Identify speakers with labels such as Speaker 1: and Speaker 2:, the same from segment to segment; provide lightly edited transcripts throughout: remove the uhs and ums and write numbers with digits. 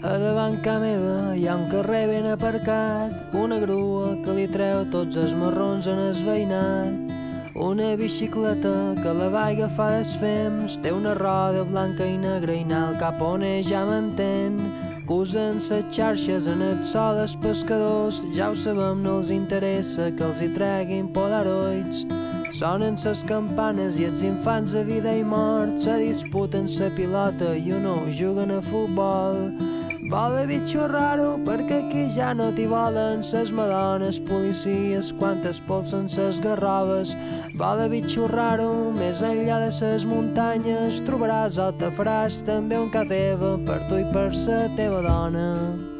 Speaker 1: A davant ca meva hi ha un carrer ben aparcat, una grua que li treu tots els marrons en el veïnat, una bicicleta que la va agafar des fems, té una roda blanca i negra i anar al cap on ell ja m'entén, que usen ses xarxes en el so dels pescadors, ja ho sabem, no els interessa que els hi treguin polaroids. Sonen ses campanes i els infants de vida i mort se disputen sa pilota i uno juguen a futbol. Vola bitxo raro perquè aquí ja no t'hi volen ses madones policies quan t'espolsen ses garroves. Vola bitxo raro, més enllà de ses muntanyes trobaràs o te faràs també un ca teva per tu i per sa teva dona.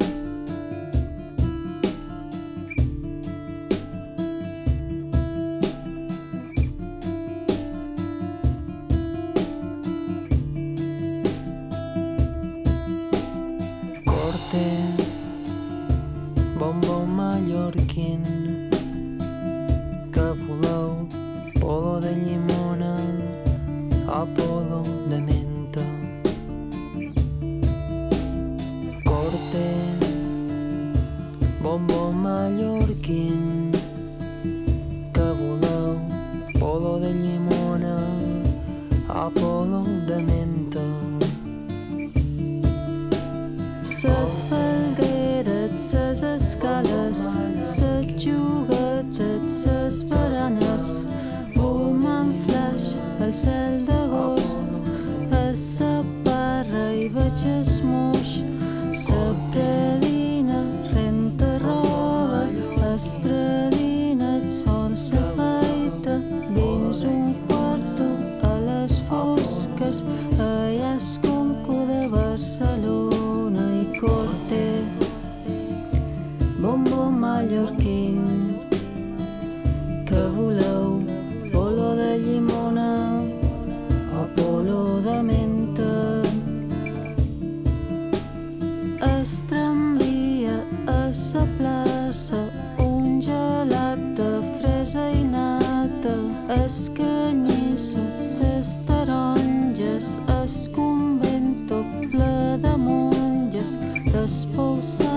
Speaker 1: Bombo mallorquín, que voleu, polo de llimona o polo de menta. Corte, bombo mallorquín, que voleu, polo de llimona o polo de menta.
Speaker 2: Ses falgueres, ses escales, ses juguetes, ses baranes, fumant flaix al cel d'agost, a sa barra hi veig es moix, sa predina renta roba, es predina el sol s'afaita dins un quarto a les fosques, allà es concu de Barcelona. Corte, bombo mallorquín, que voleu, polo de llimona o polo de menta. Es tramvia a sa plaça, un gelat de fresa i nata, es canyissut, ses taronges, es convento ple de monges, d'espous